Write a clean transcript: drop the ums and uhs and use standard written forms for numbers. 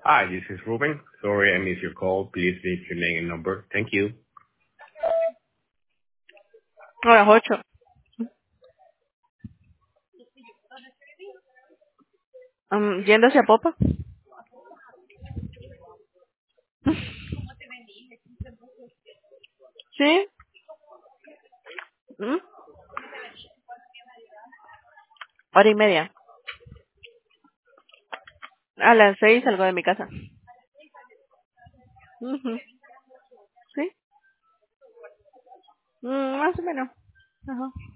Hi, this is Ruben. Sorry I missed your call. Please leave your name and number. Thank you. A las 8. Yendo hacia Popa. ¿Sí? ¿Mm? Hora y media. A las 6 salgo de mi casa. Ujú. ¿Sí? Más o menos. Ajá.